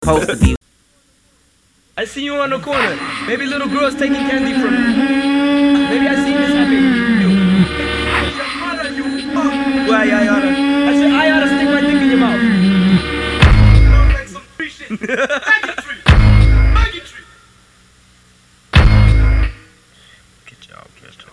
Supposed to be. I see you on the corner. Maybe little girl's taking candy from you. Maybe I see this happening. Why I oughta stick my dick in your mouth. Good job,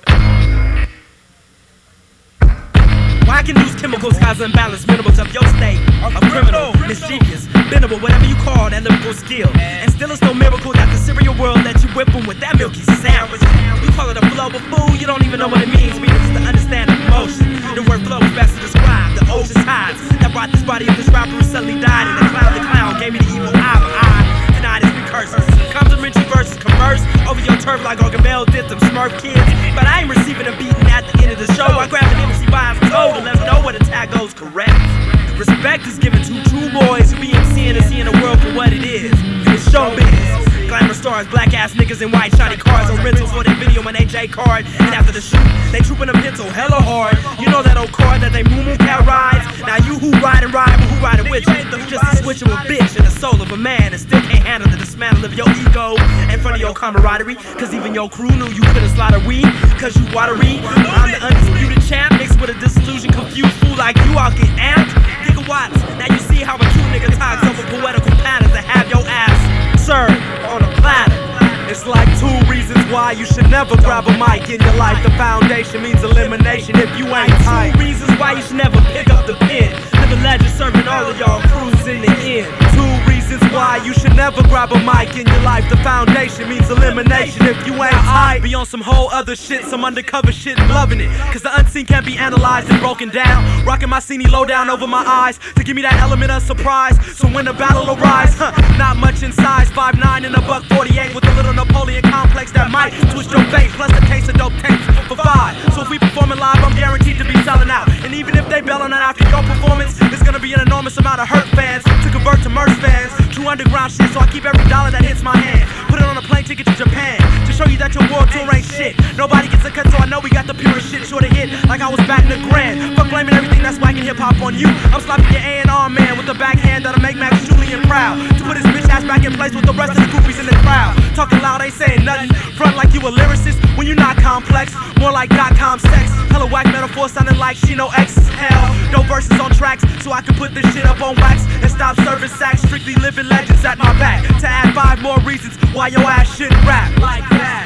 Why can use chemicals cause imbalance, minimals of your state of criminal, mischievous, bendable, whatever you call that lyrical skill. And still it's no miracle that the cereal world let you whip them with that milky sandwich. You call it a flow, but fool, you don't even know what it means. Meaning it's to understand emotion. The word flow is best to describe the ocean tides that brought this body of this rapper who suddenly died. And the clown gave me the evil eye for eye. Tonight is recursive. Complimentary verses converse over your turf like Gargamel did them Smurf kids. But I ain't receiving a beating at the end of the show. I grab an MC by his toe to let him know where the tag goes correct. Respect is given to true boys who be MCing and seeing the world for what it is. It's showbiz. Glamour stars, black ass niggas in white shiny cars on rentals for their video and AJ card. And after the shoot, they trooping a pencil hella hard. You know that old car that they moo cat rides. Now you who ride, but who riding with you? Just a switch of a bitch and the soul of a man, and still can't handle the dismantle of your ego in front of your camaraderie. Cause even your crew knew you couldn't slaughter weed, cause you watery. I'm the undisputed champ, mixed with a disillusioned, confused fool like you. I'll get amped. Gigawatts. Now you see how a true nigga talks over poetical patterns to have your ass served on a platter. It's like 2 reasons why you should never grab a mic in your life. The foundation means elimination if you ain't tight. 2 reasons why you should never pick up the pen. Living legend serving all of y'all crews in the end. 2 reasons why you should never grab a mic in your life. The foundation means elimination if you ain't tight. Be on some whole other shit, some undercover shit and loving it. Cause the unseen can't be analyzed and broken down. Rocking my CNE low down over my eyes to give me that element of surprise. So when the battle arrives, not much in size. 5'9" and a $148 with a little Napoleon complex that might twist your face. Plus a case of dope tapes for 5. So if we performing live, I'm guaranteed to be selling out. And even if they bailing out after your performance, it's gonna be an enormous amount of hurt fans to convert to merch fans. True underground shit, so I keep every dollar that hits my hand. Put it on a plane ticket to Japan to show you that your world tour ain't shit. Nobody gets a cut, so I know we got the purest shit. Sure to hit like I was back in the grand. Fuck blaming everything that's whack and hip hop on you. I'm slapping your A&R man with the backhand that'll make Max Julian proud. To put his bitch ass back in place with the rest of the groupies in the crowd. Talking loud, ain't saying nothing. Front like you a lyricist when you not complex. More like .com sex. Hella whack metaphor sounding like she know X is hell. No verses on tracks, so I can put this shit up on wax and stop serving sacks. Strictly living legends at my back to add 5 more reasons why your ass shouldn't rap like that.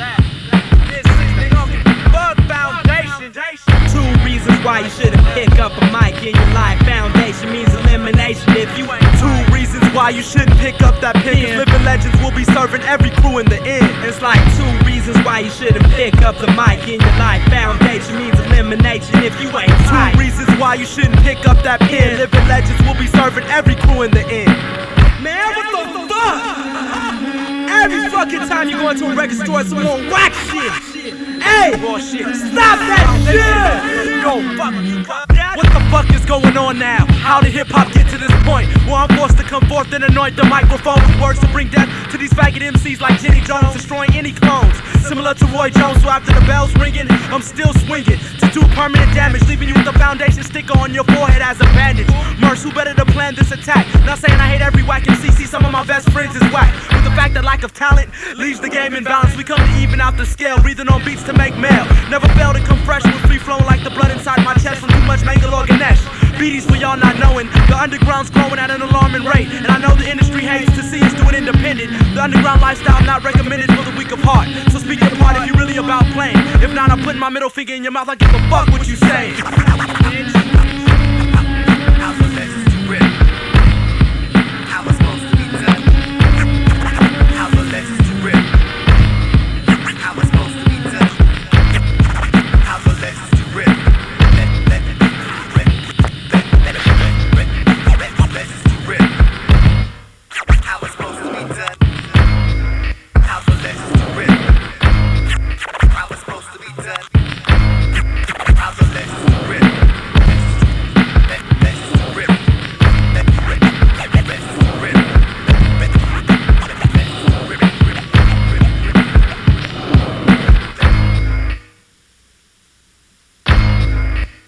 This is the fucking foundation. 2 reasons why you shouldn't pick up a mic in your life. Foundation means elimination if you ain't. 2 reasons why you shouldn't pick up that pen. Cause living legends will be serving every crew in the end. It's like 2 reasons why you shouldn't pick up the mic in your life. Foundation means elimination if you ain't. 2 reasons why you shouldn't pick up that pen. Living legends will be serving every crew in the end. Man, what the fuck? Every fucking time you go into a record store, it's some more whack shit. Hey, stop that shit! Go fuck. What the fuck is going on now? How did hip-hop get to this point where I'm forced to come forth and anoint the microphone with words to bring death to these faggot MCs like Jenny Jones, destroying any clones similar to Roy Jones? So after the bell's ringing, I'm still swinging to do permanent damage, leaving you with the foundation sticker on your forehead as a bandage. Merce, who better to plan this attack? Not saying I hate every whack MC, see some of my best friends is whack. With the fact that lack of talent leaves the game in balance, we come to even out the scale, breathing on beats to make mail. Never fail to come fresh with free flowing like the blood inside my chest from too much mangle or Ganesh. Beaties for y'all not knowing, the underground's growing at an alarming rate. And I know the industry hates to see us do it independent. The underground lifestyle not recommended for the weak of heart. So speak your part if you're really about playing. If not, I'm putting my middle finger in your mouth, I give a fuck what you say.